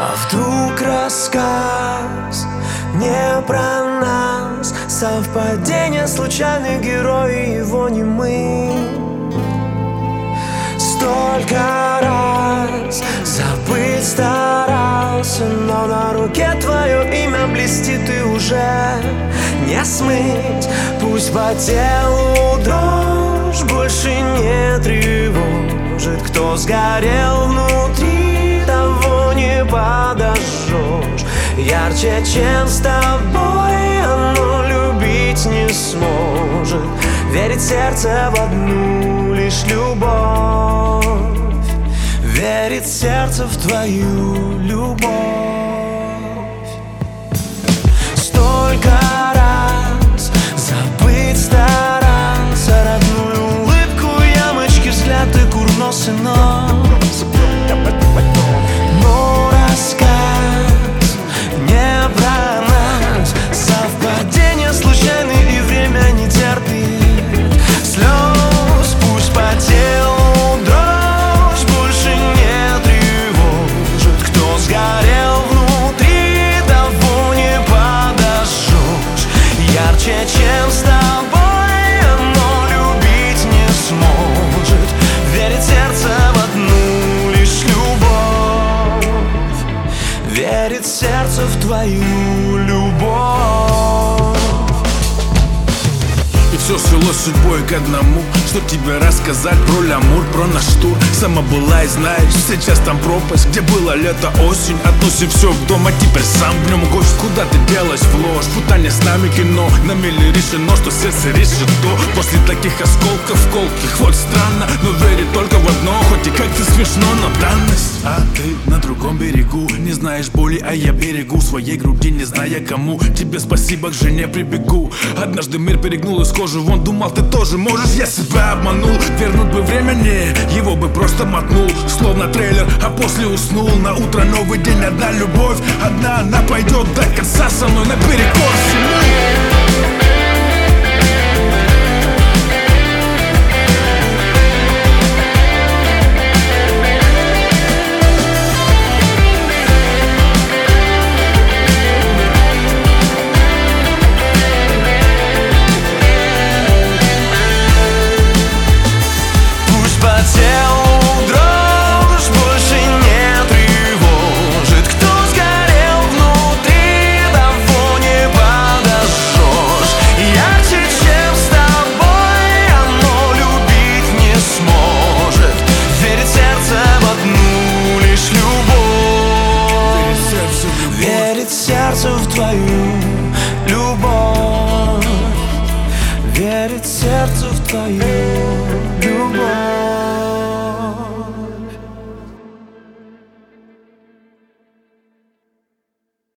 А вдруг рассказ не про нас? Совпадение, случайный герой, его не мы. Столько раз забыть старался, но на руке твое имя блестит и уже не смыть. Пусть по телу дрожь больше не тревожит. Кто сгорел внутри, того не подожжешь. Ярче, чем с тобой, оно любить не сможет. Верит сердце в одну лишь любовь. Верит сердце в твою любовь. Столько раз забыть старался, родную улыбку, ямочки, взгляд и курносый нос. Но рассказ не про нас. Совпадение случайное, и время не терпит слез. Пусть по телу дрожь больше не тревожит. Кто сгорел внутри, того не подожжешь. Ярче, чем с тобой, оно любить не сможет. Верит сердце в одну лишь любовь. Верит сердце в твою любовь. И все свелось судьбой к одному, чтоб тебе рассказать про лямур, про наш тур. Сама была и знаешь, сейчас там пропасть. Где было лето, осень, относим все в дом. А теперь сам в нем гость. Куда ты делась в ложь? Путание с нами кино. На мели решено, что сердце решит то. После таких осколков колких, вот странно, но верит только в одно. Хоть и как-то смешно, но данность. А ты на другом берегу, не знаешь боли, а я берегу своей груди, не зная кому. Тебе спасибо, к жене прибегу. Однажды мир перегнул из кожи вон, думал, ты тоже можешь, я себя обманул. Вернуть бы время, не, его бы просто мотнул. Словно трейлер, а после уснул. На утро новый день, одна любовь. Одна она пойдет до конца со мной наперекор всему. Сердце в твою любовь. Верит сердце в твою